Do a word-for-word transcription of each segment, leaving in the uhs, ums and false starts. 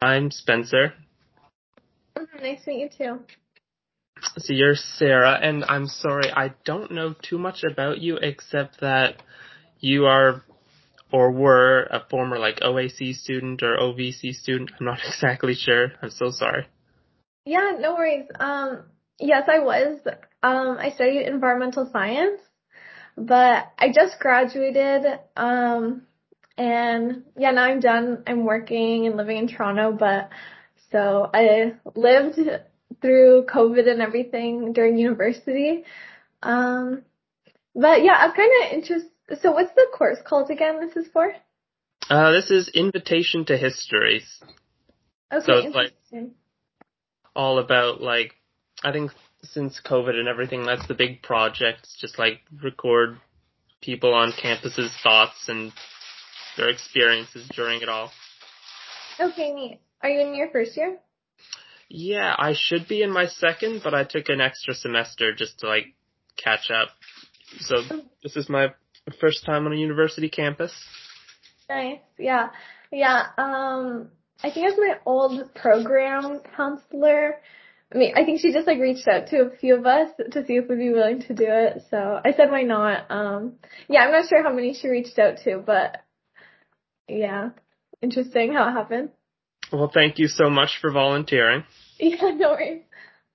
I'm Spencer. Nice to meet you too. So you're Sarah, and I'm sorry, I don't know too much about you except that you are or were a former like O A C student or O V C student. I'm not exactly sure. I'm so sorry. Yeah, no worries. Um, yes, I was. Um, I studied environmental science, but I just graduated. Um, and yeah, now I'm done. I'm working and living in Toronto, but so I lived through COVID and everything during university. Um, but yeah, I'm kind of interested. So what's the course called again? This is for? Uh, this is Invitation to History. So Okay, it's like interesting. all about like, I think since COVID and everything, that's the big project. It's just like record people on campus's thoughts and their experiences during it all. Okay, neat. Are you in your first year? Yeah, I should be in my second, but I took an extra semester just to like catch up. So this is my first time on a university campus. Nice. Yeah. Yeah. Um, I think it was my old program counselor. I mean, I think she just like reached out to a few of us to see if we'd be willing to do it. So I said, why not? Um, yeah, I'm not sure how many she reached out to, but yeah, interesting how it happened. Well, thank you so much for volunteering. Yeah, no worries.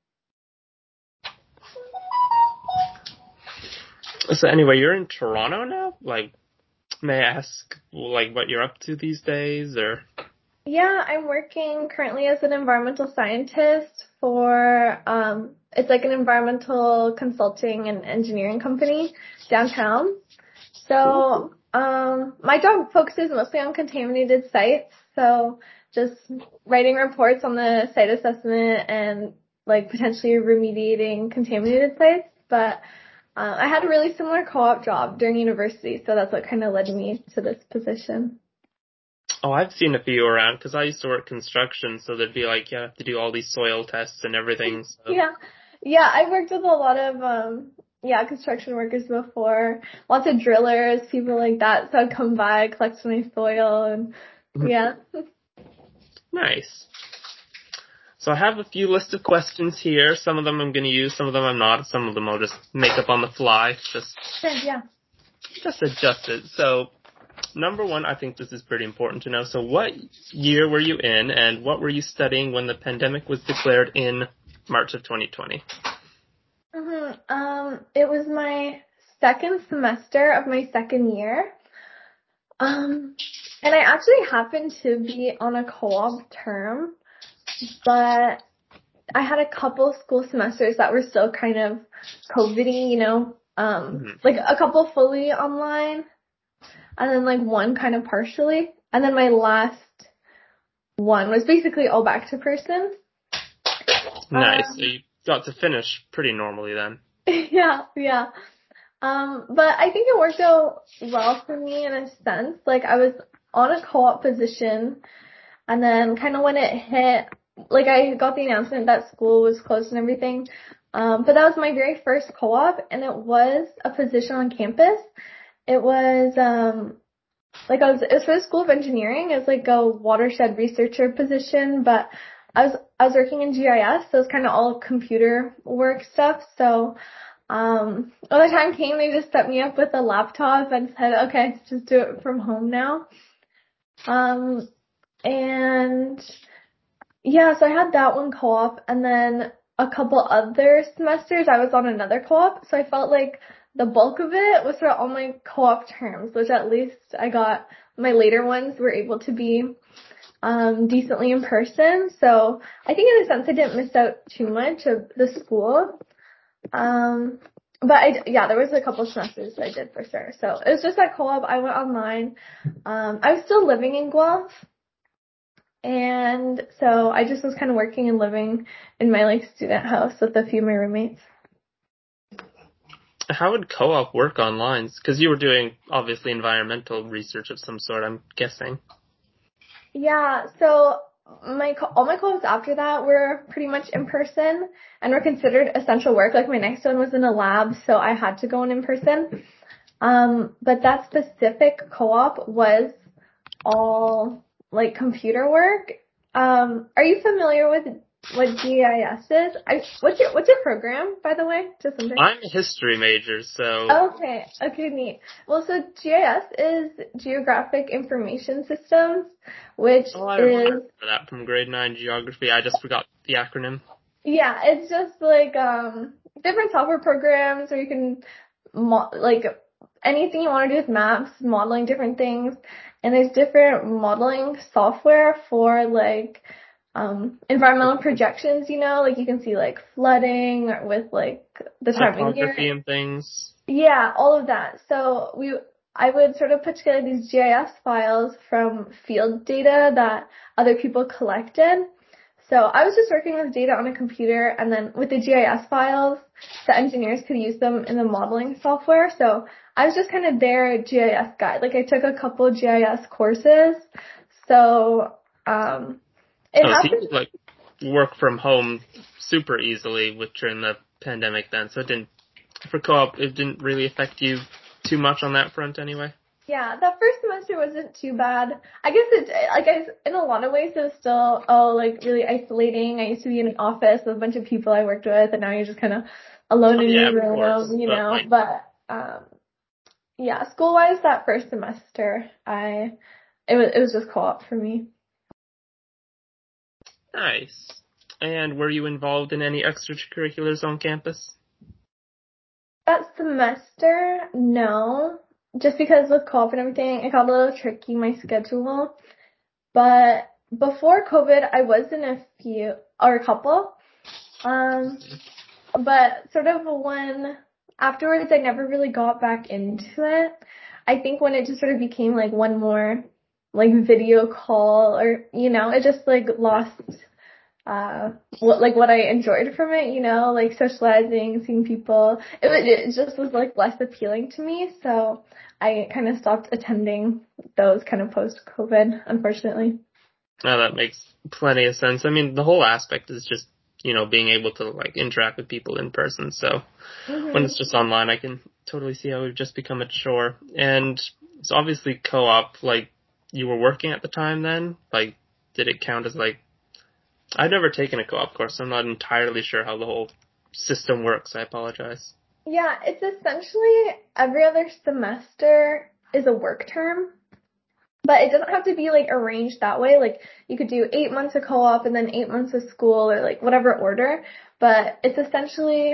So anyway, you're in Toronto now? Like, may I ask, like, what you're up to these days, or? Yeah, I'm working currently as an environmental scientist for, um, it's like an environmental consulting and engineering company downtown. So, um, my job focuses mostly on contaminated sites. So just writing reports on the site assessment and like potentially remediating contaminated sites. But, uh, I had a really similar co-op job during university. So that's what kind of led me to this position. Oh, I've seen a few around because I used to work construction, so there'd be like you have to do all these soil tests and everything. So. Yeah. Yeah, I worked with a lot of, um, yeah, construction workers before. Lots of drillers, people like that. So I'd come by, collect my soil and yeah. Nice. So I have a few list of questions here. Some of them I'm going to use, some of them I'm not. Some of them I'll just make up on the fly. Just, Yeah. just adjust it. So, number one, I think this is pretty important to know. So what year were you in, and what were you studying when the pandemic was declared in March of twenty twenty? hmm Um, it was my second semester of my second year. Um, and I actually happened to be on a co-op term, but I had a couple school semesters that were still kind of COVID-y, you know, um, Mm-hmm. like a couple fully online and then like one kind of partially. And then my last one was basically all back to person. Nice. So Um, you got to finish pretty normally then. yeah, yeah. Um, but I think it worked out well for me in a sense. Like I was on a co-op position and then kind of when it hit, like I got the announcement that school was closed and everything. Um, but that was my very first co-op and it was a position on campus. It was, um, like I was, it was for the School of Engineering. It was like a watershed researcher position, but I was, I was working in G I S, so it was kind of all computer work stuff. So, um, when the time came, they just set me up with a laptop and said, okay, just do it from home now. Um, and yeah, so I had that one co-op and then a couple other semesters I was on another co-op. So I felt like the bulk of it was for all my co-op terms, which at least I got my later ones were able to be um decently in person. So I think in a sense I didn't miss out too much of the school. Um but I, yeah, there was a couple semesters I did for sure. So it was just that co-op. I went online. Um I was still living in Guelph. And so I just was kind of working and living in my like student house with a few of my roommates. How would co-op work online? Because you were doing, obviously, environmental research of some sort, I'm guessing. Yeah, so my co- all my co-ops after that were pretty much in person and were considered essential work. Like my next one was in a lab, so I had to go in in person. Um, but that specific co-op was all like computer work. Um, are you familiar with what G I S is? I, what's your what's your program, by the way? Just something. I'm a history major, so. Okay, okay, neat. Well, so G I S is Geographic Information Systems, which Oh, I is remember that from grade nine geography. I just forgot the acronym. yeah, it's just like um different software programs where you can mo- like anything you want to do with maps, modeling different things, and there's different modeling software for like um environmental projections, you know, like you can see like flooding with like the time of Topography year. and things. Yeah, all of that. So we I would sort of put together these G I S files from field data that other people collected. So I was just working with data on a computer, and then with the G I S files, the engineers could use them in the modeling software. So I was just kind of their G I S guide. Like I took a couple G I S courses. So um it Oh, so you happened. could, like, work from home super easily with during the pandemic then, so it didn't, for co-op, it didn't really affect you too much on that front anyway? Yeah, that first semester wasn't too bad. I guess it, like, I, in a lot of ways, it was still, oh, like, really isolating. I used to be in an office with a bunch of people I worked with, and now you're just kind of alone Oh in yeah, your of course, room, you but know. like, But, um, yeah, school-wise, that first semester, I, it was, it was just co-op for me. nice. And were you involved in any extracurriculars on campus? That semester, no. Just because with co-op and everything, it got a little tricky, my schedule. But before COVID, I was in a few, or a couple. Um, but sort of when, afterwards, I never really got back into it. I think when it just sort of became like one more, like video call or, you know, it just like lost, uh, what, like what I enjoyed from it, you know, like socializing, seeing people. It was, it just was like less appealing to me. So I kind of stopped attending those kind of post-COVID, unfortunately. No, that makes plenty of sense. I mean, the whole aspect is just, you know, being able to, like, interact with people in person, so when Mhm. it's just online, I can totally see how it would just become a chore. And it's obviously co-op, like, you were working at the time then? Like, did it count as, like, I've never taken a co-op course, so I'm not entirely sure how the whole system works. I apologize. Yeah, it's essentially every other semester is a work term, but it doesn't have to be like arranged that way. Like you could do eight months of co-op and then eight months of school or like whatever order, but it's essentially,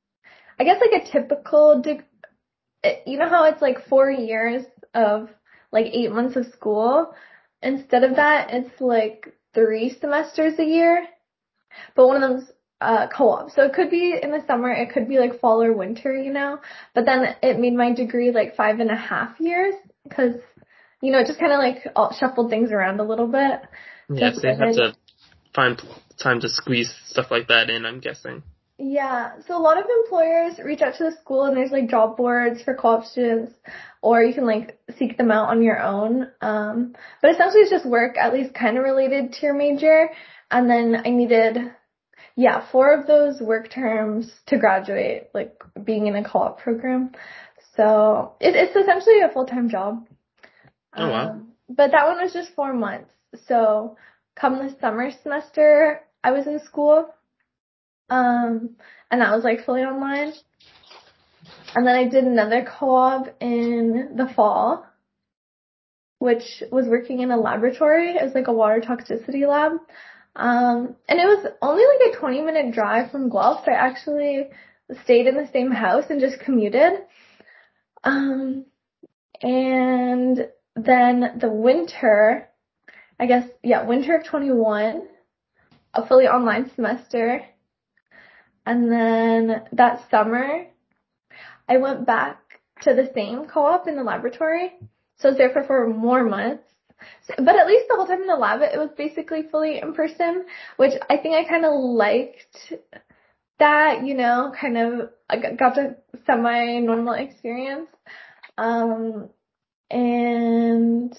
I guess like a typical, dig- it- you know how it's like four years of like eight months of school? Instead of that, it's like three semesters a year. But one of them's uh, co-op. So it could be in the summer, it could be like fall or winter, you know. But then it made my degree like five and a half years because, you know, it just kind of like all, shuffled things around a little bit to Yeah, so you fit have in. to find time to squeeze stuff like that in, I'm guessing. Yeah, so a lot of employers reach out to the school and there's like job boards for co-op students, or you can like seek them out on your own. Um, but essentially it's just work at least kind of related to your major. And then I needed Yeah, four of those work terms to graduate, like being in a co-op program. So it, it's essentially a full-time job. Oh, wow. Um, but that one was just four months. So come the summer semester, I was in school. Um, and that was like fully online. And then I did another co-op in the fall, which was working in a laboratory. It was like a water toxicity lab. Um, and it was only like a twenty minute drive from Guelph, so I actually stayed in the same house and just commuted. Um, and then the winter, I guess, yeah, winter of twenty-one, a fully online semester. And then that summer, I went back to the same co-op in the laboratory. So I was there for four more months. But at least the whole time in the lab, it was basically fully in person, which I think I kind of liked that, you know, kind of I got the semi-normal experience. Um, and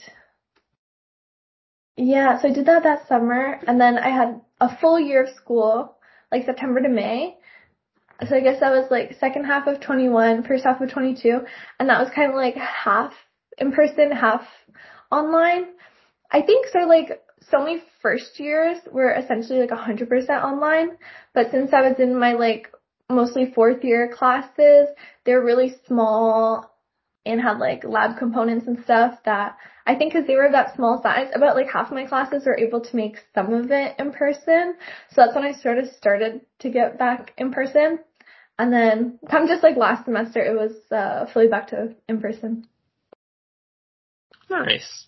yeah, so I did that that summer, and then I had a full year of school, like September to May. So I guess that was like second half of twenty-one, first half of twenty-two, and that was kind of like half in person, half online. I think sort of like so many first years were essentially like one hundred percent online, but since I was in my like mostly fourth year classes, they're really small and had like lab components and stuff that I think because they were that small size, about like half my classes were able to make some of it in person. So that's when I sort of started to get back in person. And then come just like last semester, it was uh, fully back to in person. Nice.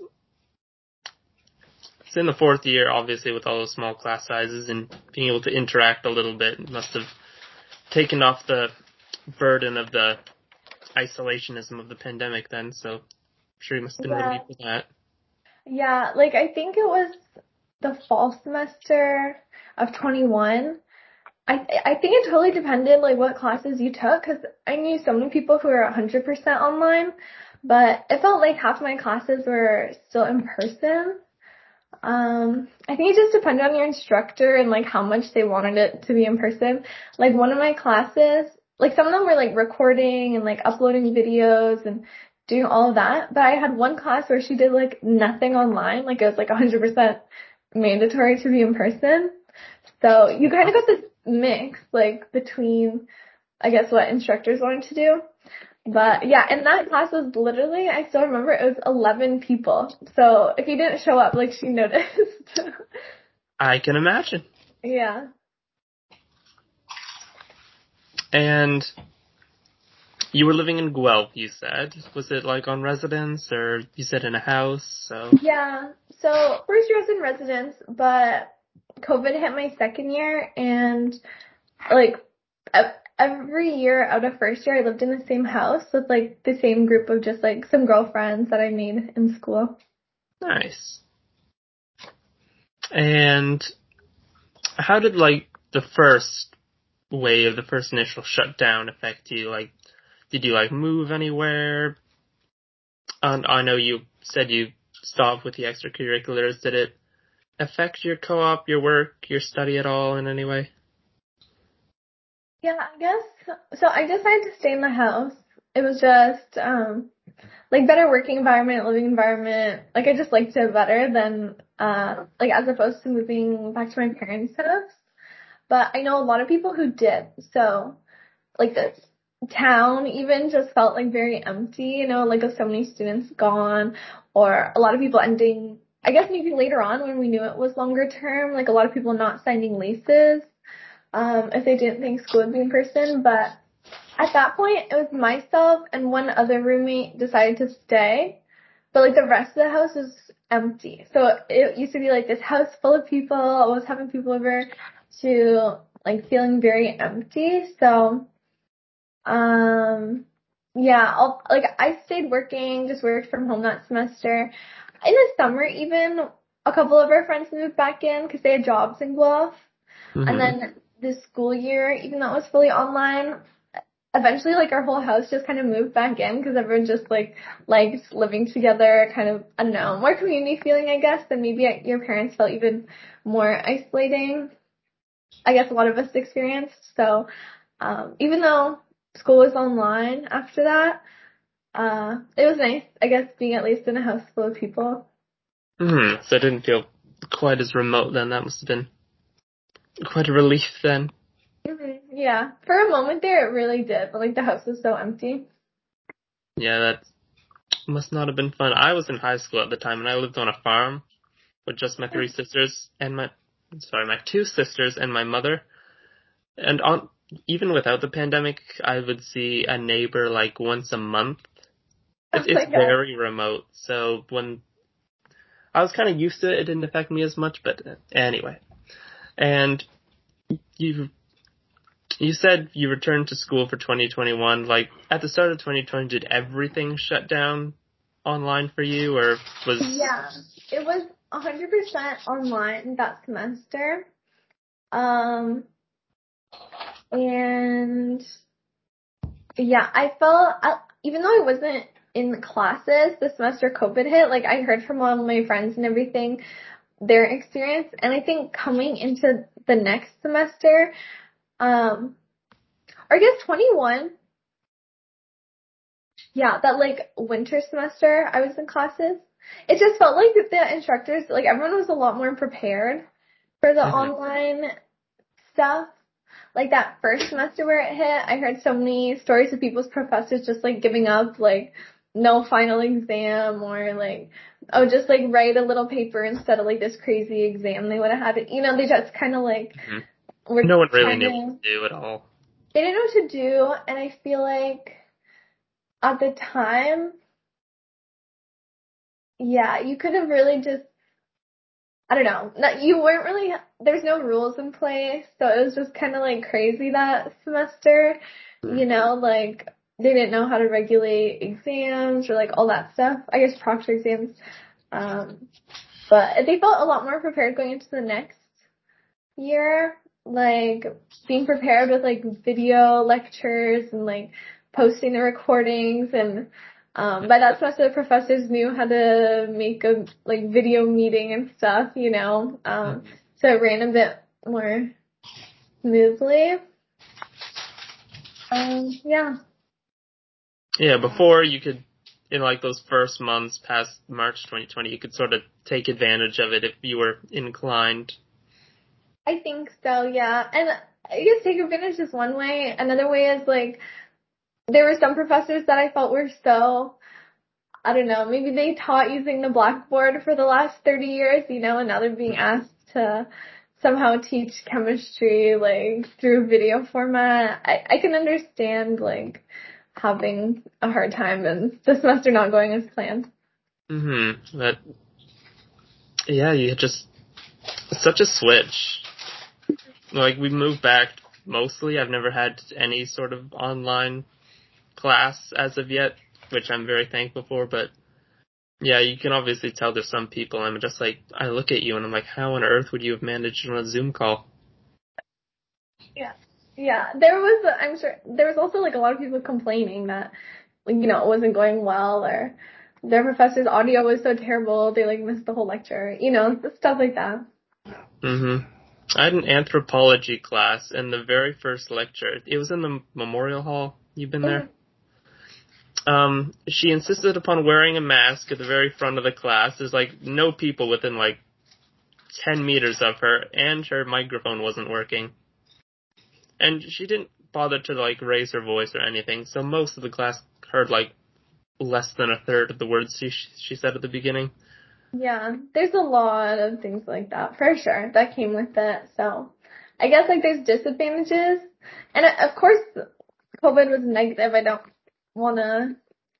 It's in the fourth year, obviously, with all those small class sizes and being able to interact a little bit. Must have taken off the burden of the isolationism of the pandemic then, so I'm sure you must have been Yeah. relieved with that. Yeah, like I think it was the fall semester of twenty-one. I I think it totally depended like what classes you took because I knew so many people who were one hundred percent online, but it felt like half my classes were still in person. Um, I think it just depended on your instructor and like how much they wanted it to be in person. Like one of my classes, like some of them were like recording and like uploading videos and doing all of that, but I had one class where she did like nothing online, like it was like one hundred percent mandatory to be in person. So you kind of got this mix, like, between, I guess, what instructors wanted to do. But, yeah, and that class was literally, I still remember, it was eleven people. So if you didn't show up, like, she noticed. I can imagine. Yeah. And you were living in Guelph, you said. Was it, like, on residence, or you said in a house? So Yeah. So first year I was in residence, but COVID hit my second year, and, like, every year out of first year, I lived in the same house with, like, the same group of just, like, some girlfriends that I made in school. Nice. And how did, like, the first wave, the first initial shutdown affect you? Like, did you, like, move anywhere? And I know you said you stopped with the extracurriculars. Did it affect your co-op, your work, your study at all in any way? Yeah, I guess, so I decided to stay in the house. It was just, um, like, better working environment, living environment. Like, I just liked it better than, uh, like, as opposed to moving back to my parents' house. But I know a lot of people who did. So, like, the town even just felt, like, very empty, you know, like, with so many students gone, or a lot of people ending, I guess maybe later on when we knew it was longer term, like, a lot of people not signing leases, um, if they didn't think school would be in person. But at that point, it was myself and one other roommate decided to stay, but like the rest of the house was empty. So it used to be like this house full of people, always having people over, to like feeling very empty. So, um, yeah, I'll, like I stayed working, just worked from home that semester. In the summer, even a couple of our friends moved back in because they had jobs in Guelph. Mm-hmm. And then this school year, even though it was fully online, eventually, like, our whole house just kind of moved back in because everyone just, like, liked living together, kind of, I don't know, more community feeling, I guess, than maybe your parents felt even more isolating. I guess a lot of us experienced. So, um, even though school was online after that, uh, it was nice, I guess, being at least in a house full of people. Mm-hmm. So it didn't feel quite as remote then. That must have been quite a relief then. Mm-hmm. Yeah. For a moment there, it really did, but, like, the house was so empty. Yeah, that must not have been fun. I was in high school at the time, and I lived on a farm with just my three sisters and my, sorry, my two sisters and my mother. And on, even without the pandemic, I would see a neighbor like once a month. It's, it's very remote. So when I was kind of used to it, it didn't affect me as much, but anyway. And you, you said you returned to school for twenty twenty-one. Like, at the start of twenty twenty, did everything shut down online for you, or was... Yeah, it was one hundred percent online that semester. Um, and yeah, I felt, even though I wasn't in the classes, the semester COVID hit, like, I heard from all of my friends and everything, their experience, and I think coming into the next semester, um, or I guess twenty-one, yeah, that, like, winter semester, I was in classes. it just felt like the instructors, like everyone was a lot more prepared for the Mm-hmm. online stuff. Like that first semester where it hit, I heard so many stories of people's professors just like giving up, like no final exam or like, oh, just like write a little paper instead of like this crazy exam they would have had. You know, they just kind of like Mm-hmm. were No one really trying knew to, what to do at all. they didn't know what to do, and I feel like at the time, yeah, you could have really just, I don't know, not, you weren't really, there's no rules in place, so it was just kind of like crazy that semester, you know, like they didn't know how to regulate exams or like all that stuff, I guess proctor exams, um, but they felt a lot more prepared going into the next year, like being prepared with like video lectures and like posting the recordings, and um by that semester the professors knew how to make a like video meeting and stuff, you know. Um so it ran a bit more smoothly. Um yeah. Yeah, before you could, in like those first months past March twenty twenty, you could sort of take advantage of it if you were inclined. I think so, yeah. And I guess take advantage is one way. Another way is like there were some professors that I felt were so, I don't know, maybe they taught using the blackboard for the last thirty years, you know, and now they're being asked to somehow teach chemistry, like, through video format. I, I can understand, like, having a hard time and the semester not going as planned. Mm-hmm. That, yeah, you just, it's such a switch. Like, we moved back mostly. I've never had any sort of online class as of yet, which I'm very thankful for, but yeah, you can obviously tell there's some people, I'm just like, I look at you and I'm like, how on earth would you have managed on a Zoom call? Yeah. Yeah. There was, I'm sure, there was also, like, a lot of people complaining that, like, you know, it wasn't going well, or their professor's audio was so terrible, they, like, missed the whole lecture, you know, stuff like that. Mm-hmm. I had an anthropology class, and the very first lecture, it was in the Memorial Hall. You've been there? Um, she insisted upon wearing a mask at the very front of the class. There's like no people within like ten meters of her, and her microphone wasn't working. And she didn't bother to like raise her voice or anything, so most of the class heard like less than a third of the words she she said at the beginning. Yeah, there's a lot of things like that, for sure, that came with it. So I guess, like, there's disadvantages. And uh, of course, COVID was negative. I don't want to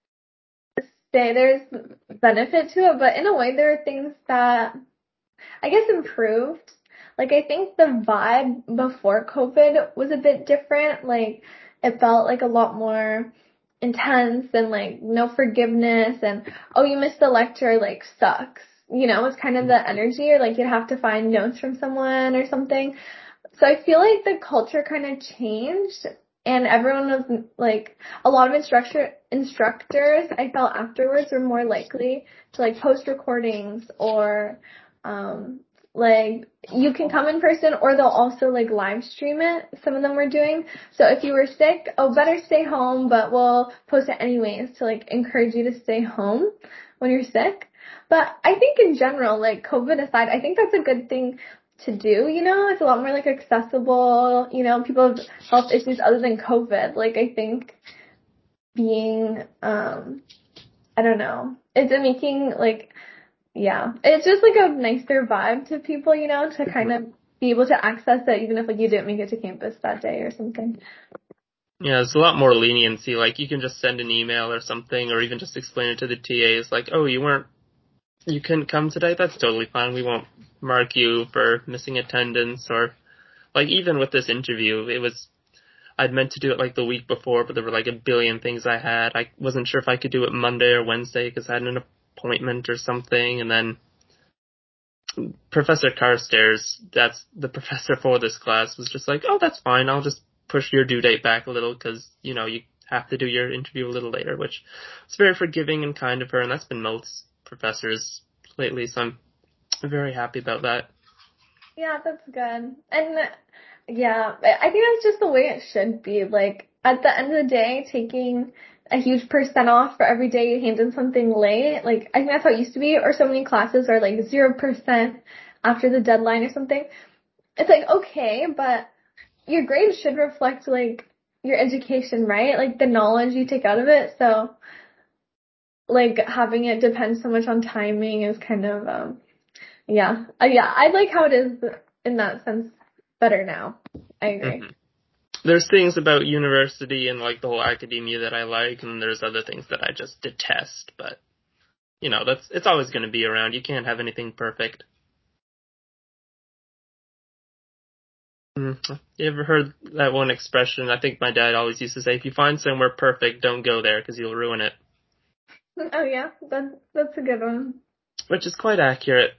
say there's benefit to it, but in a way, there are things that I guess improved. Like, I think the vibe before COVID was a bit different. Like, it felt like a lot more intense and like no forgiveness and, oh, you missed the lecture, like, sucks. You know, it's kind of the energy, or like you'd have to find notes from someone or something. So I feel like the culture kind of changed, and everyone was like, a lot of instructor instructors I felt afterwards were more likely to like post recordings, or um like you can come in person, or they'll also like live stream it. Some of them were doing. So if you were sick, oh, better stay home, but we'll post it anyways to like encourage you to stay home when you're sick. But I think in general, like COVID aside, I think that's a good thing to do, you know. It's a lot more like accessible, you know, people have health issues other than COVID. Like, I think being, um, I don't know, it's making like, yeah, it's just like a nicer vibe to people, you know, to kind of be able to access it even if like you didn't make it to campus that day or something. Yeah, there's a lot more leniency. Like, you can just send an email or something, or even just explain it to the T As. Like, oh, you weren't, you couldn't come today? That's totally fine. We won't mark you for missing attendance. Or, like, even with this interview, it was, I'd meant to do it like the week before, but there were like a billion things I had. I wasn't sure if I could do it Monday or Wednesday because I had an appointment or something. And then Professor Carstairs, that's the professor for this class, was just like, oh, that's fine. I'll just push your due date back a little because, you know, you have to do your interview a little later, which is very forgiving and kind of her. And that's been most professors lately. So I'm very happy about that. Yeah, that's good. And yeah, I think that's just the way it should be. Like, at the end of the day, taking a huge percent off for every day you hand in something late. Like, I think that's how it used to be, or so many classes are like zero percent after the deadline or something. It's like, okay, but your grades should reflect like your education, right? Like the knowledge you take out of it. So like having it depend so much on timing is kind of, um, yeah, uh, yeah, I like how it is in that sense better now. I agree. Mm-hmm. There's things about university and like the whole academia that I like, and there's other things that I just detest, but you know, that's, it's always going to be around. You can't have anything perfect. Mm. You ever heard that one expression? I think my dad always used to say, if you find somewhere perfect, don't go there because you'll ruin it. Oh yeah, that's, that's a good one. Which is quite accurate.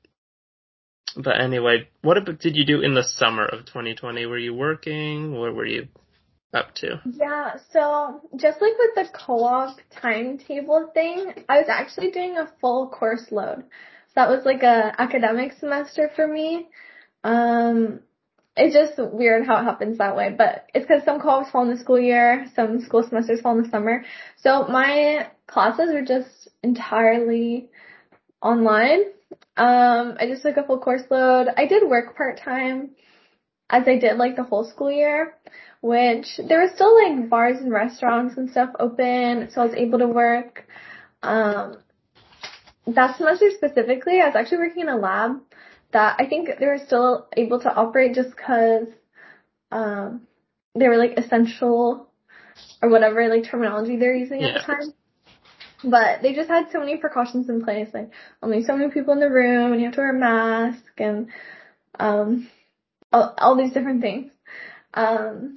But anyway, what about, did you do in the summer of twenty twenty? Were you working? What were you up to? Yeah, so just like with the co-op timetable thing, I was actually doing a full course load. So that was like a academic semester for me. Um, it's just weird how it happens that way, but it's because some co-ops fall in the school year, some school semesters fall in the summer. So my classes were just entirely online. Um, I just took a full course load. I did work part-time as I did like the whole school year, which there were still like bars and restaurants and stuff open, so I was able to work. Um, that semester specifically, I was actually working in a lab that I think they were still able to operate just because um, they were like essential or whatever like terminology they're using Yeah. at the time. But they just had so many precautions in place, like only so many people in the room, and you have to wear a mask, and um, all, all these different things. Um,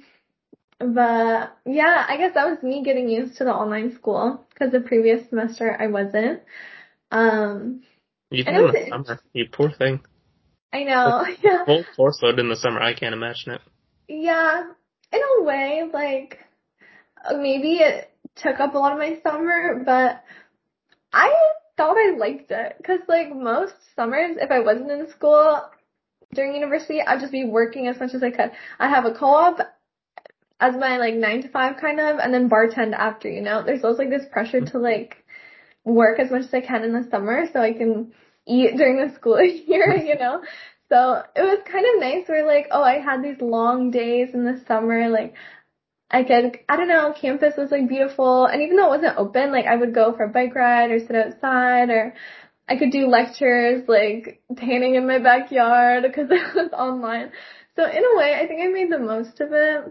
but yeah, I guess that was me getting used to the online school because the previous semester I wasn't. Um, Even and in it the was, summer, you poor thing. I Like, know, yeah, full course load in the summer, I can't imagine it. yeah, in a way, like maybe it took up a lot of my summer, but I thought I liked it because like most summers, if I wasn't in school during university, I'd just be working as much as I could. I have a co-op as my like nine to five kind of, and then bartend after, you know. There's always like this pressure to like work as much as I can in the summer so I can eat during the school year, you know. So it was kind of nice where like, oh, I had these long days in the summer, like I could, I don't know, campus was like beautiful, and even though it wasn't open, like I would go for a bike ride or sit outside, or I could do lectures like tanning in my backyard because it was online. So in a way, I think I made the most of it.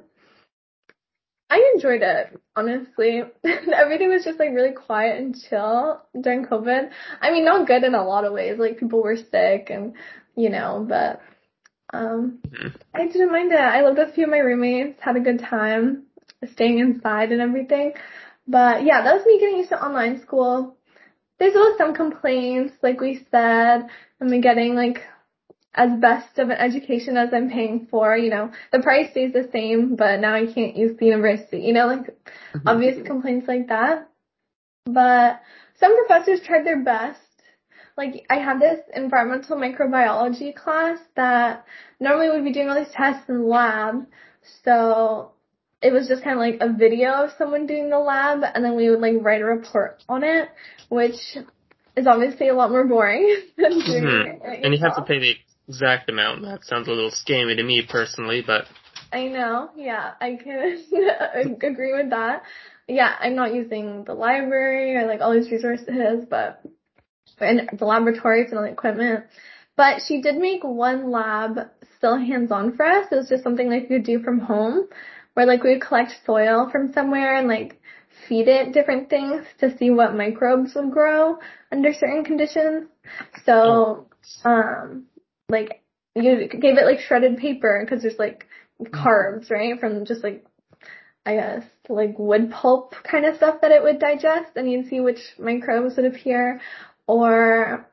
I enjoyed it, honestly. Everything was just like really quiet and chill during COVID. I mean, not good in a lot of ways. Like people were sick and, you know, but, um, Mm-hmm. I didn't mind it. I lived with a few of my roommates, had a good time staying inside and everything. But yeah, that was me getting used to online school. There's always some complaints, like we said, and me getting like as best of an education as I'm paying for, you know, the price stays the same, but now I can't use the university, you know, like obvious complaints like that. But some professors tried their best. Like I had this environmental microbiology class that normally would be doing all these tests in the lab. So it was just kind of like a video of someone doing the lab, and then we would like write a report on it, which is obviously a lot more boring than doing Mm-hmm. it And you have to yourself. pay the exact amount. That sounds a little scammy to me personally, but I know, yeah, I can agree with that. Yeah, I'm not using the library or like all these resources, but and the laboratories and all the equipment. But she did make one lab still hands-on for us. It was just something like we could do from home, where like we would collect soil from somewhere and like feed it different things to see what microbes would grow under certain conditions. So, um, like you gave it like shredded paper because there's like carbs, right, from just like I guess like wood pulp kind of stuff that it would digest, and you'd see which microbes would appear. Or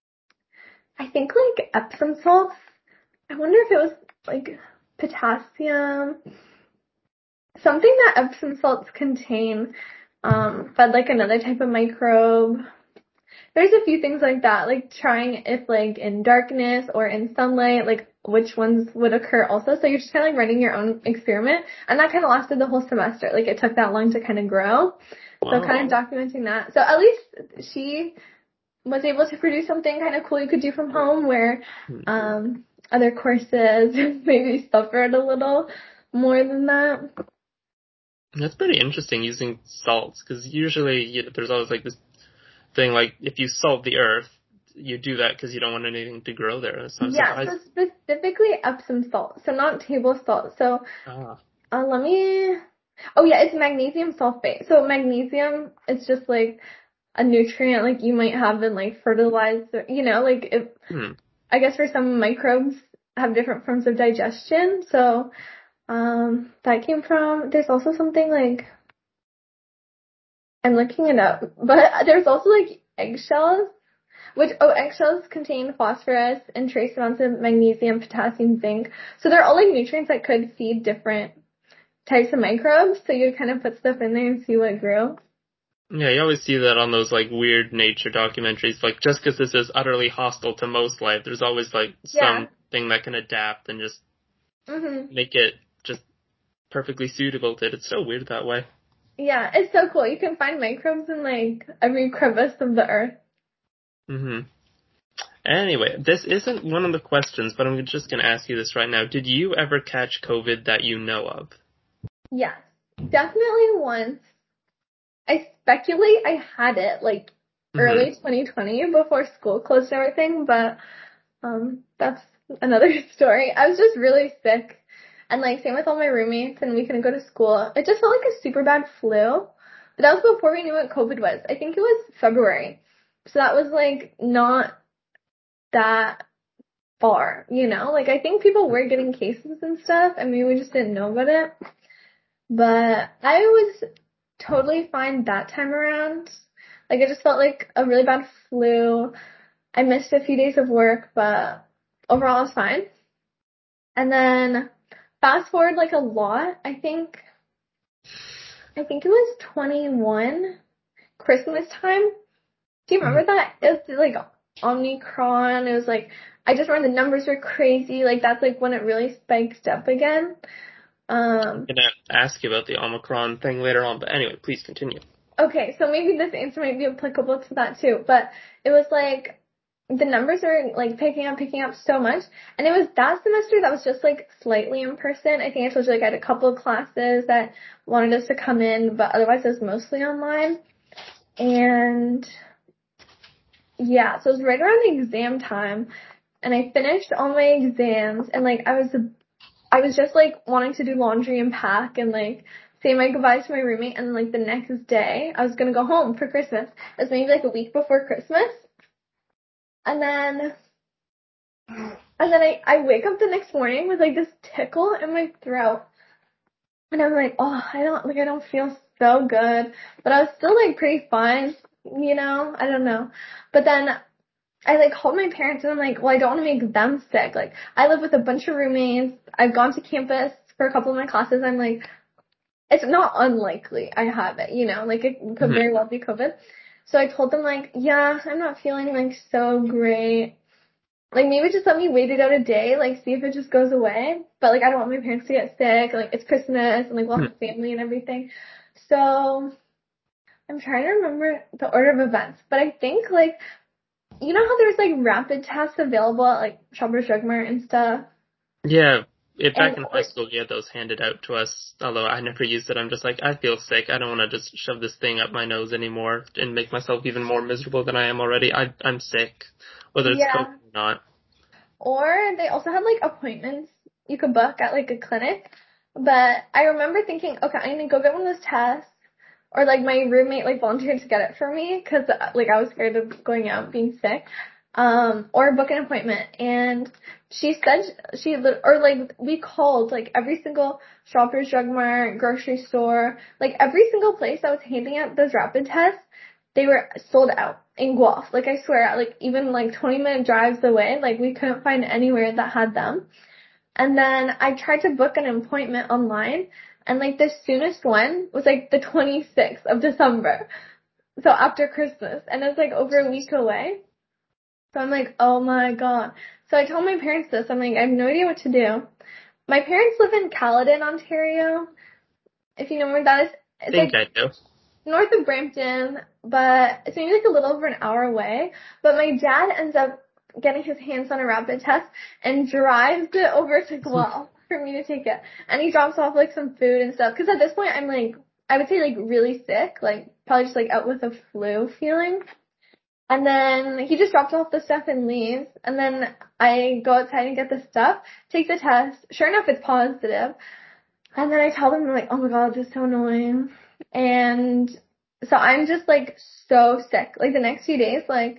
I think like Epsom salts. I wonder if it was like potassium, something that Epsom salts contain, um, fed like another type of microbe. there's a few things like that, like trying if like in darkness or in sunlight, like which ones would occur also. So you're just kind of like running your own experiment. And that kind of lasted the whole semester. Like it took that long to kind of grow. Wow. So kind of documenting that. So at least she was able to produce something kind of cool you could do from home where um other courses maybe suffered a little more than that. That's pretty interesting using salts, because usually you know, there's always like this thing like if you salt the earth, you do that because you don't want anything to grow there. So I'm Yeah, surprised. so specifically Epsom salt, so not table salt. So Ah. uh, let me. Oh yeah, it's magnesium sulfate. So magnesium is just like a nutrient like you might have in like fertilizer. You know, like if Hmm. I guess for some microbes have different forms of digestion. So um that came from. There's also something like I'm looking it up, but there's also like eggshells. Which, oh, eggshells contain phosphorus and trace amounts of magnesium, potassium, zinc. So they're all like nutrients that could feed different types of microbes. So you kind of put stuff in there and see what grew. Yeah, you always see that on those like weird nature documentaries. Like just because this is utterly hostile to most life, there's always like Yeah. something that can adapt and just Mhm. make it just perfectly suitable to it. It's so weird that way. Yeah, it's so cool. You can find microbes in like every crevice of the earth. Mhm. Anyway, this isn't one of the questions, but I'm just going to ask you this right now. Did you ever catch COVID that you know of? Yes, definitely once. I speculate I had it like Mm-hmm. early twenty twenty before school closed and everything, but um, that's another story. I was just really sick. And like same with all my roommates and we couldn't go to school. It just felt like a super bad flu. But that was before we knew what COVID was. I think it was February. So that was like not that far, you know? Like I think people were getting cases and stuff and maybe we just didn't know about it. But I was totally fine that time around. Like it just felt like a really bad flu. I missed a few days of work, but overall I was fine. And then fast forward like a lot, I think, I think it was twenty-one, Christmas time. Do you remember that? It was like Omicron. It was like, I just remember the numbers were crazy. Like that's like when it really spiked up again. Um, I'm going to ask you about the Omicron thing later on, but anyway, please continue. okay, so maybe this answer might be applicable to that too, but it was like, the numbers were like picking up, picking up so much. And it was that semester that was just like slightly in person. I think I told you like I had a couple of classes that wanted us to come in, but otherwise it was mostly online. And yeah, so it was right around the exam time and I finished all my exams and like I was, I was just like wanting to do laundry and pack and like say my goodbyes to my roommate and like the next day I was going to go home for Christmas. It was maybe like a week before Christmas. And then And then I, I wake up the next morning with like this tickle in my throat. And I'm like, oh, I don't, like, I don't feel so good. But I was still like pretty fine, you know? I don't know. But then I like called my parents and I'm like, well, I don't want to make them sick. Like, I live with a bunch of roommates. I've gone to campus for a couple of my classes. I'm like, it's not unlikely I have it, you know? Like, it could Mm-hmm. very well be COVID. So I told them like, yeah, I'm not feeling like so great. Like, maybe just let me wait it out a day, like, see if it just goes away. But, like, I don't want my parents to get sick. Like, it's Christmas, and, like, we'll have family and everything. So, I'm trying to remember the order of events. But I think, like, you know how there's, like, rapid tests available at, like, Shoppers Drug Mart and stuff? Yeah, it, back And, in high school, we had those handed out to us, although I never used it. I'm just like, I feel sick. I don't want to just shove this thing up my nose anymore and make myself even more miserable than I am already. I, I'm sick, whether it's COVID yeah. or not. Or they also had, like, appointments you could book at, like, a clinic. But I remember thinking, okay, I'm going to go get one of those tests. Or like my roommate like volunteered to get it for me because like I was scared of going out being sick. Um, or book an appointment. And she said she or like we called like every single Shoppers Drug Mart, grocery store, like every single place that was handing out those rapid tests, they were sold out in Guelph. Like I swear, like even like twenty minute drives away, like we couldn't find anywhere that had them. And then I tried to book an appointment online, and like the soonest one was like the twenty-sixth of December. so after Christmas, and it's like over a week away. So I'm like, oh my god. So I told my parents this. I'm like, I have no idea what to do. My parents live in Caledon, Ontario. If you know where that is, I it's think like I do. north of Brampton, but it's maybe like a little over an hour away. But my dad ends up getting his hands on a rapid test and drives it over to Guelph for me to take it. And he drops off like some food and stuff. Cause at this point I'm like, I would say like really sick, like probably just like out with a flu feeling. And then he just drops off the stuff and leaves. And then I go outside and get the stuff, take the test. Sure enough, it's positive. And then I tell them, like, oh my god, this is so annoying. And so I'm just like so sick. Like the next few days, like,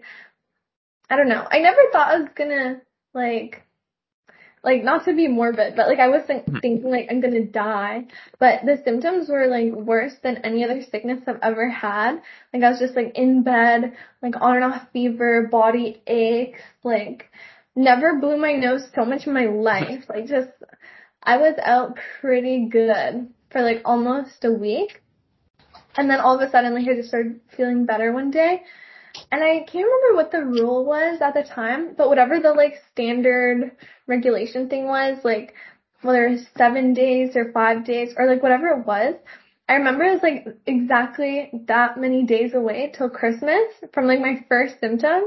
I don't know. I never thought I was gonna like, like not to be morbid, but like I was think- thinking like I'm gonna die. But the symptoms were like worse than any other sickness I've ever had. Like I was just like in bed, like on and off fever, body aches, like never blew my nose so much in my life. Like just, I was out pretty good for like almost a week. And then all of a sudden like I just started feeling better one day. And I can't remember what the rule was at the time, but whatever the like standard regulation thing was, like whether it was seven days or five days or like whatever it was, I remember it was like exactly that many days away till Christmas from like my first symptoms.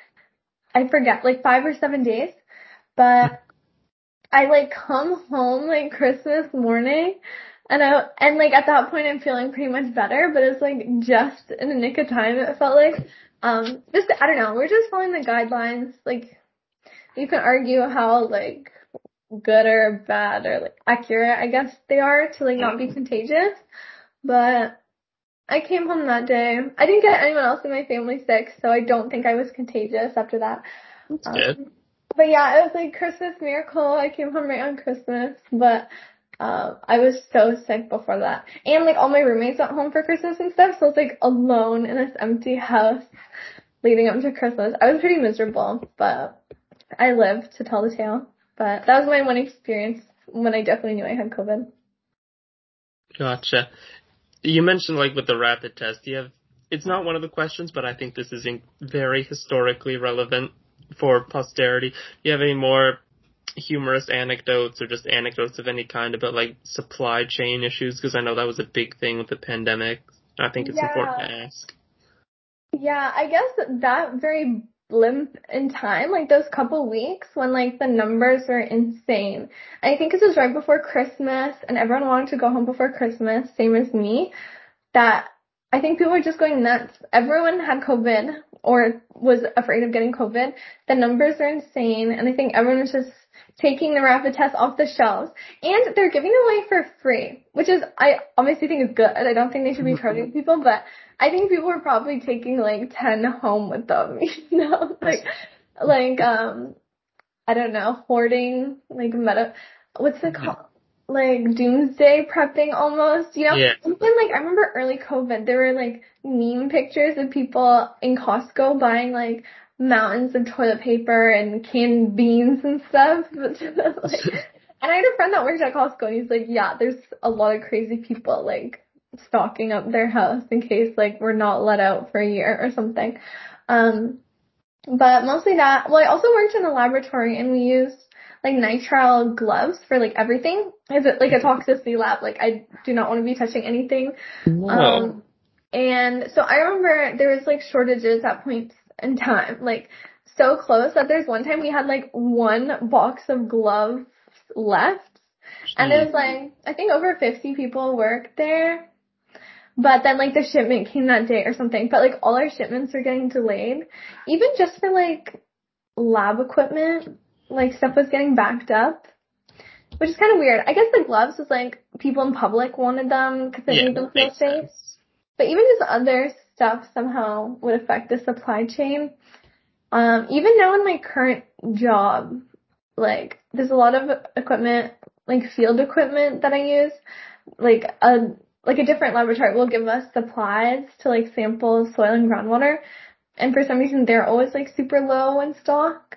I forget, like five or seven days, but I like come home like Christmas morning. And I, and like at that point I'm feeling pretty much better, but it's like just in the nick of time it felt like. Um, just, I don't know, we're just following the guidelines. Like, you can argue how, like, good or bad or, like, accurate, I guess, they are to, like, not be contagious. But I came home that day. I didn't get anyone else in my family sick, so I don't think I was contagious after that. That's Um, good. but yeah, it was, like, Christmas miracle. I came home right on Christmas, but Um, I was so sick before that. And like all my roommates went home for Christmas and stuff, so I was like alone in this empty house leading up to Christmas. I was pretty miserable, but I lived to tell the tale. But that was my one experience when I definitely knew I had COVID. Gotcha. You mentioned like with the rapid test, you have, it's not one of the questions, but I think this is in, very historically relevant for posterity. Do you have any more humorous anecdotes or just anecdotes of any kind about like supply chain issues? Because I know that was a big thing with the pandemic. I think it's important Yeah. to ask. Yeah, I guess that very blimp in time, like those couple weeks when like the numbers were insane. I think it was right before Christmas and everyone wanted to go home before Christmas, same as me, that I think people were just going nuts. Everyone had COVID or was afraid of getting COVID. The numbers are insane, and I think everyone was just taking the rapid test off the shelves. And they're giving them away for free, which is, I obviously think is good. I don't think they should be charging people, but I think people were probably taking like ten home with them, you know? Like, like, um, I don't know, hoarding, like meta, what's it called? Like doomsday prepping almost, you know? Yeah. Even like, I remember early COVID, there were like meme pictures of people in Costco buying like mountains of toilet paper and canned beans and stuff. like, and I had a friend that worked at Costco and he's like, yeah, there's a lot of crazy people like stocking up their house in case like we're not let out for a year or something. Um, but mostly that. Well, I also worked in a laboratory and we used like nitrile gloves for like everything. Is it like a toxicity lab? Like I do not want to be touching anything. No. Um, and so I remember there was like shortages at points in time, like so close that there's one time we had like one box of gloves left. And it was like, I think over fifty people worked there. But then like the shipment came that day or something. But like all our shipments were getting delayed. Even just for like lab equipment, like stuff was getting backed up. Which is kind of weird. I guess the gloves was like people in public wanted them because it Yeah, made them feel makes safe. sense. But even just other stuff somehow would affect the supply chain. Um, even now in my current job, like there's a lot of equipment, like field equipment that I use. Like a like a different laboratory will give us supplies to like sample soil and groundwater, and for some reason they're always like super low in stock.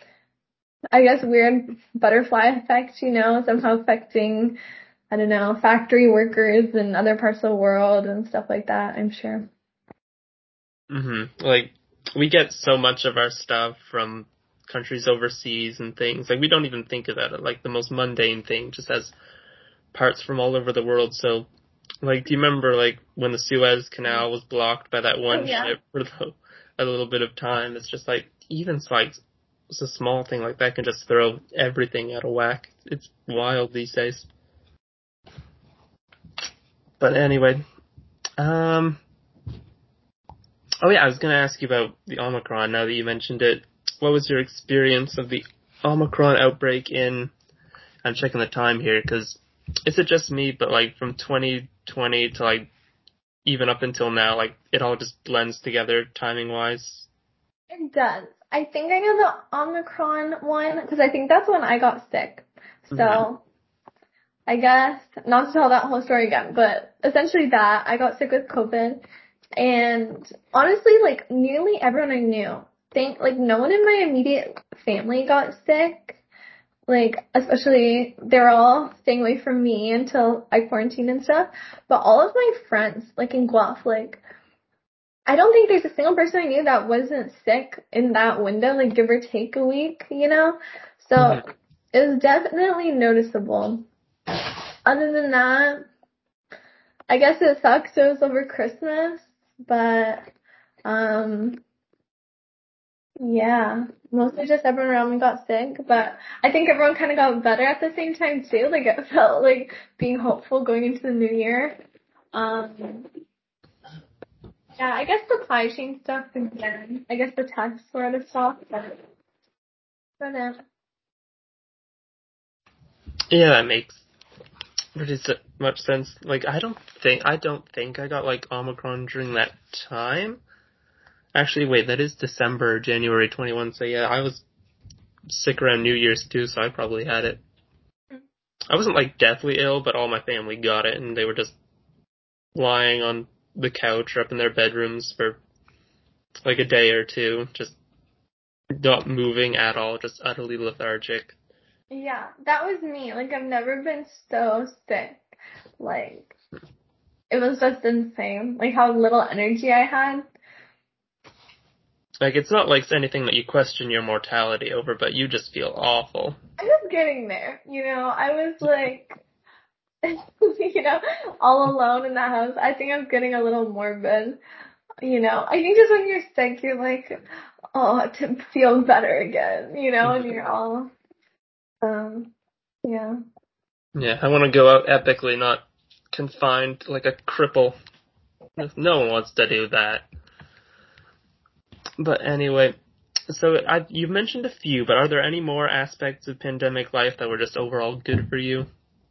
I guess weird butterfly effect, you know, somehow affecting, I don't know, factory workers in other parts of the world and stuff like that, I'm sure. Mm-hmm. Like, we get so much of our stuff from countries overseas and things. Like, we don't even think of that. Like, the most mundane thing just has parts from all over the world. So, like, do you remember, like, when the Suez Canal was blocked by that Oh one yeah. ship for the, a little bit of time? It's just like, even like, it's a small thing like that can just throw everything out of whack. It's wild these days. But anyway, um, oh yeah, I was gonna ask you about the Omicron now that you mentioned it. What was your experience of the Omicron outbreak in, I'm checking the time here, because is it just me, but like from twenty twenty to like even up until now, like it all just blends together timing wise? It does. I think I know the Omicron one because I think that's when I got sick. So Mm-hmm. I guess not to tell that whole story again, but essentially that I got sick with COVID, and honestly, like nearly everyone I knew, think like no one in my immediate family got sick. Like especially they were all staying away from me until I quarantined and stuff. But all of my friends, like in Guelph, like I don't think there's a single person I knew that wasn't sick in that window, like give or take a week, you know? So Mm-hmm. it was definitely noticeable. Other than that, I guess it sucks it was over Christmas, but um yeah, mostly just everyone around me got sick, but I think everyone kind of got better at the same time too. Like it felt like being hopeful going into the new year. Um yeah, I guess supply chain stuff again. I guess the tax sort of stuff, but but uh, Yeah, that makes pretty much sense. Like, I don't think I don't think I got like Omicron during that time. Actually, wait, that is December, January twenty-first. So yeah, I was sick around New Year's too, so I probably had it. I wasn't like deathly ill, but all my family got it, and they were just lying on the couch or up in their bedrooms for like a day or two, just not moving at all, just utterly lethargic. yeah, that was me. Like I've never been so sick. Like it was just insane. Like how little energy I had. Like, it's not like anything that you question your mortality over, but you just feel awful. I was getting there, you know. I was like, you know, all alone in the house. I think I'm getting a little morbid. You know, I think just when you're sick, you're like, oh, to feel better again, you know, and you're all, um, yeah. Yeah, I want to go out epically, not confined like a cripple. No one wants to do that. But anyway, so I, you mentioned a few, but are there any more aspects of pandemic life that were just overall good for you?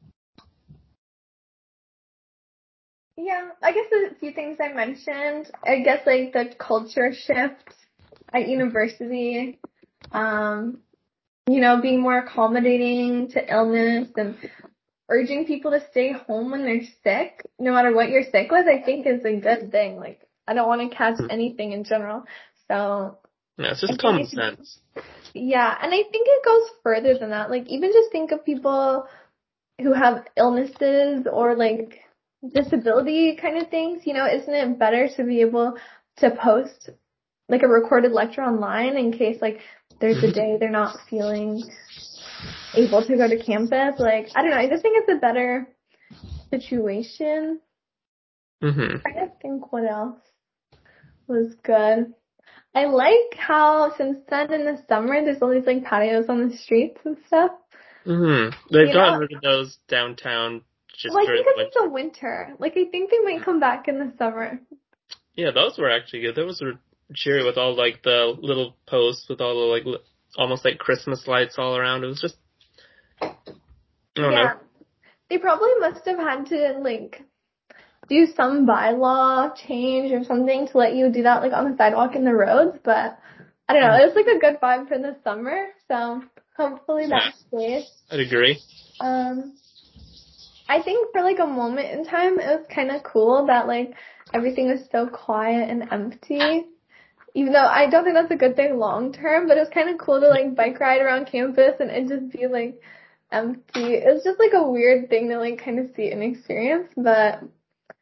Yeah, I guess a few things I mentioned. I guess like the culture shift at university, um, you know, being more accommodating to illness and urging people to stay home when they're sick, no matter what you're sick with, I think is a good thing. Like, I don't want to catch anything in general. So, Yeah, it's I just think common it should, sense. yeah, and I think it goes further than that. Like, even just think of people who have illnesses or like disability kind of things, you know, isn't it better to be able to post like a recorded lecture online in case like there's a day they're not feeling able to go to campus? Like, I don't know, I just think it's a better situation. Mm-hmm. I can't think what else was good. I like how since then in the summer there's all these like patios on the streets and stuff. Mm-hmm. They've You gotten know, rid of those downtown well, just I during think the it's winter. in the winter. Like I think they might come back in the summer. Yeah, those were actually good. Those were cheery with all like the little posts with all the like li- almost like Christmas lights all around. It was just, I don't know. Yeah, they probably must have had to like do some bylaw change or something to let you do that like on the sidewalk and the roads, but I don't know. It was like a good vibe for the summer, so hopefully Yeah, that stays. I'd agree. Um, I think for like a moment in time, it was kind of cool that like everything was so quiet and empty. Even though I don't think that's a good thing long term, but it was kind of cool to like bike ride around campus and it just be like empty. It was just like a weird thing to like kind of see and experience, but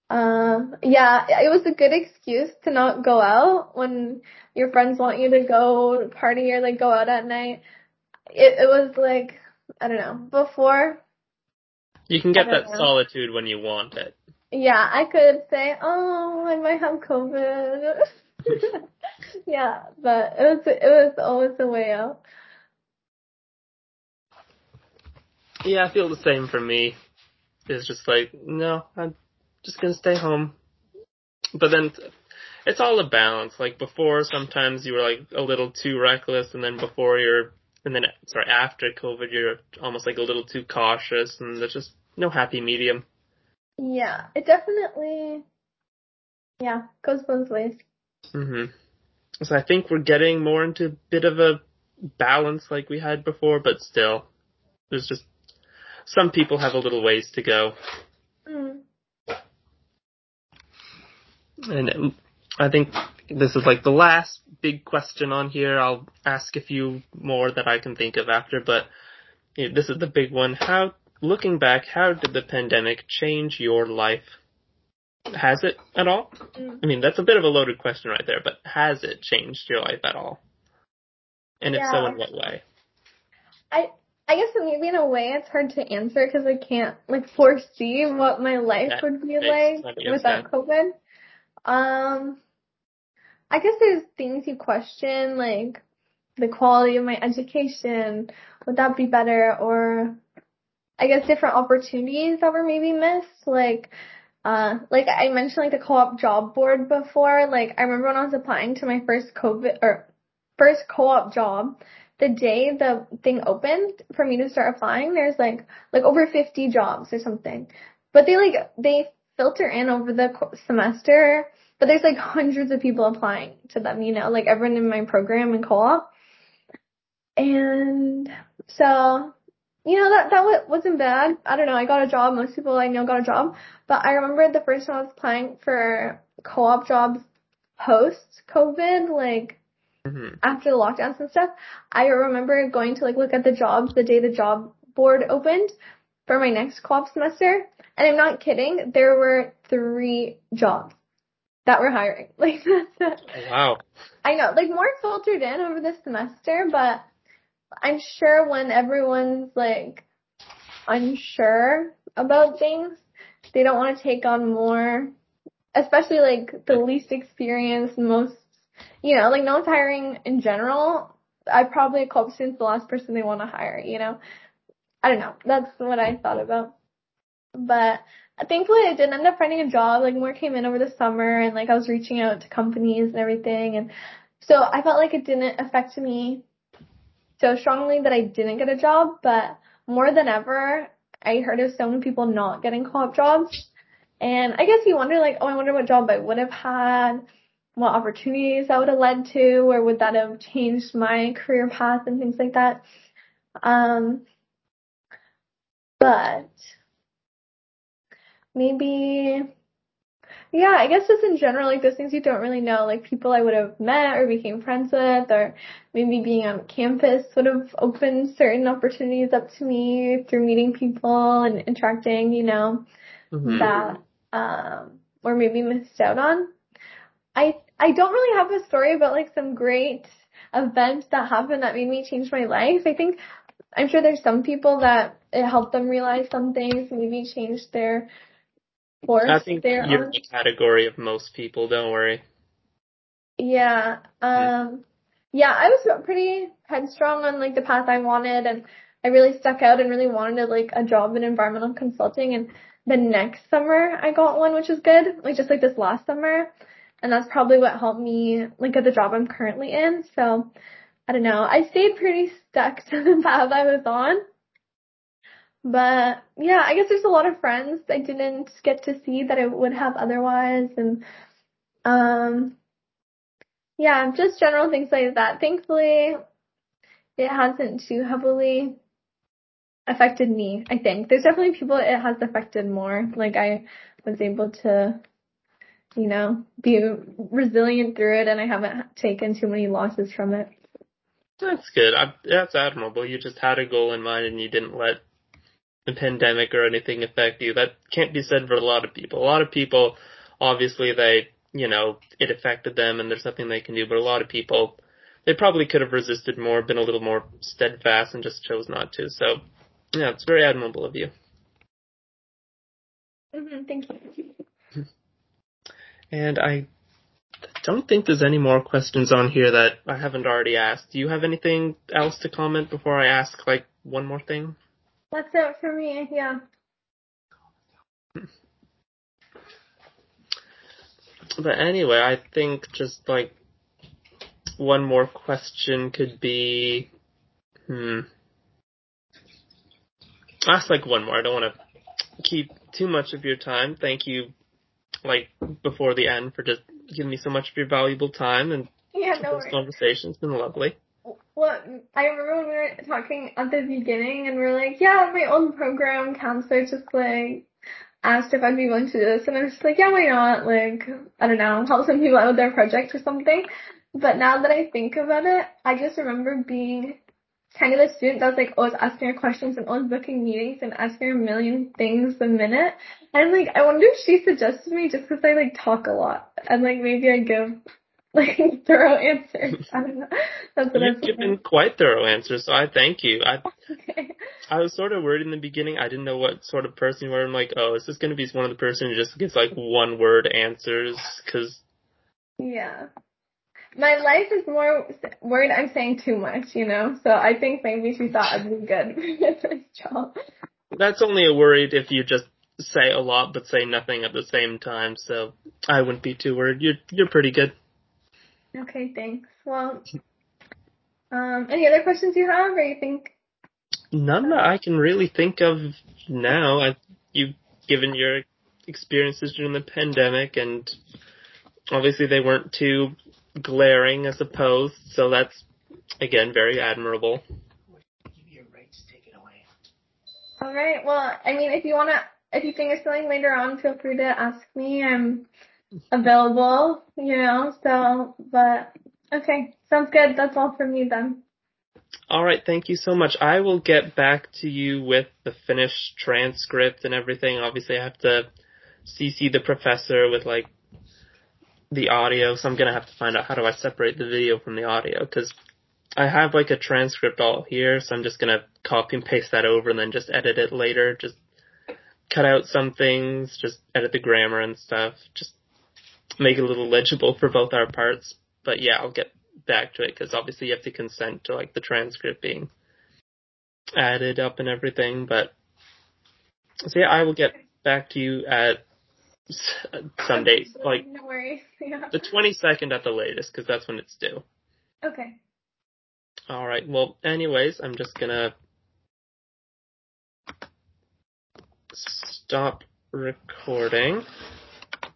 Um, yeah, it was a good excuse to not go out when your friends want you to go party or like go out at night. It, it was like, I don't know, before, You can I get don't that know. solitude when you want it. Yeah, I could say, oh, I might have COVID. Yeah, but it was, it was always a way out. Yeah, I feel the same for me. It's just like, no, I'm just gonna stay home. But then it's all a balance. Like before, sometimes you were like a little too reckless, and then before you're, and then sorry, after COVID, you're almost like a little too cautious, and there's just no happy medium. Yeah, it definitely, yeah, goes both ways. hmm So I think we're getting more into a bit of a balance like we had before, but still, there's just some people have a little ways to go. Mm. And I think this is like the last big question on here. I'll ask a few more that I can think of after, but yeah, this is the big one. How, looking back, how did the pandemic change your life? Has it at all? Mm. I mean, that's a bit of a loaded question right there, but has it changed your life at all? And if so, Yeah, in what way? I, I guess maybe in a way it's hard to answer because I can't like foresee what my life That would be makes like plenty of sense. without COVID. Um, I guess there's things you question, like the quality of my education. Would that be better? Or I guess different opportunities that were maybe missed. Like, uh, like I mentioned, like the co-op job board before. Like I remember when I was applying to my first COVID or first co-op job, the day the thing opened for me to start applying, there's like like over fifty jobs or something. But they like they filter in over the co- semester. But there's like hundreds of people applying to them, you know, like everyone in my program in co-op. And so, you know, that, that wa- wasn't bad. I don't know. I got a job. Most people I know got a job. But I remember the first time I was applying for co-op jobs post COVID, like hmm after the lockdowns and stuff, I remember going to like look at the jobs the day the job board opened for my next co-op semester. And I'm not kidding. There were three jobs that were hiring. Like that's it. Wow. I know, like more filtered in over the semester, but I'm sure when everyone's like unsure about things, they don't want to take on more, especially like the least experienced, most, you know, like no one's hiring in general. I probably a college student's the last person they want to hire, you know? I don't know. That's what I thought about. But thankfully I did end up finding a job, like more came in over the summer and like I was reaching out to companies and everything. And so I felt like it didn't affect me so strongly that I didn't get a job, but more than ever, I heard of so many people not getting co-op jobs. And I guess you wonder like, oh, I wonder what job I would have had, what opportunities that would have led to, or would that have changed my career path and things like that. Um, but maybe, yeah, I guess just in general, like those things you don't really know, like people I would have met or became friends with, or maybe being on campus would have opened certain opportunities up to me through meeting people and interacting, you know, hmm that, um, or maybe missed out on. I, I don't really have a story about like some great event that happened that made me change my life. I think, I'm sure there's some people that it helped them realize some things, maybe change their I course think they're you're in on. the category of most people, don't worry. Yeah. Mm-hmm. Um, yeah, I was pretty headstrong on like the path I wanted and I really stuck out and really wanted like a job in environmental consulting and the next summer I got one, which is good, like just like this last summer. And that's probably what helped me like get the job I'm currently in. So I don't know. I stayed pretty stuck to the path I was on. But yeah, I guess there's a lot of friends I didn't get to see that I would have otherwise and um yeah, just general things like that. Thankfully, it hasn't too heavily affected me, I think. There's definitely people it has affected more. Like I was able to, you know, be resilient through it and I haven't taken too many losses from it. That's good. I, that's admirable. You just had a goal in mind and you didn't let the pandemic or anything affect you. That can't be said for a lot of people. A lot of people, obviously, they, you know, it affected them and there's nothing they can do, but a lot of people, they probably could have resisted more, been a little more steadfast and just chose not to. So, yeah, it's very admirable of you. Mm-hmm, thank you. And I don't think there's any more questions on here that I haven't already asked. Do you have anything else to comment before I ask, like, one more thing? That's it for me, yeah. But anyway, I think just, like, one more question could be, hmm. Ask, like, one more. I don't want to keep too much of your time. Thank you, like, before the end for just giving me so much of your valuable time, and yeah, no this worries. conversation's been lovely. Well, I remember when we were talking at the beginning and we are like, yeah, my old program counselor just like asked if I'd be willing to do this, and I was just like, yeah, why not? Like, I don't know, help some people out with their project or something. But now that I think about it, I just remember being kind of the student that was like always asking her questions and always booking meetings and asking her a million things a minute. And like, I wonder if she suggested me just because I like talk a lot and like maybe I give like thorough answers. I don't know. That's what You've I given quite thorough answers, so I thank you. I okay. I was sort of worried in the beginning. I didn't know what sort of person you were. I'm like, oh, is this going to be one of the person who just gives like one word answers? Because Yeah. My life is more worried I'm saying too much, you know? So I think maybe she thought I'd be good for this job. that's only a worried if you just say a lot but say nothing at the same time. So I wouldn't be too worried. You're you're pretty good. Okay, thanks. Well, um, any other questions you have, or you think? None that I can really think of now. I, you've given your experiences during the pandemic, and obviously they weren't too glaring, I suppose. So that's again very admirable. All right. Well, I mean, if you wanna, if you think of something later on, feel free to ask me. I'm available, you know. So, but okay, sounds good. That's all from me then. All right, thank you so much. I will get back to you with the finished transcript and everything. Obviously, I have to C C the professor with like the audio, so I'm gonna have to find out how do I separate the video from the audio, because I have like a transcript all here, so I'm just gonna copy and paste that over and then just edit it later. Just cut out some things, just edit the grammar and stuff, just make it a little legible for both our parts. But yeah, I'll get back to it, because obviously you have to consent to like the transcript being added up and everything. But so yeah, I will get back to you at some date, like No worries. Yeah. the twenty-second at the latest, because that's when it's due. Okay. All right. Well, anyways, I'm just gonna stop recording.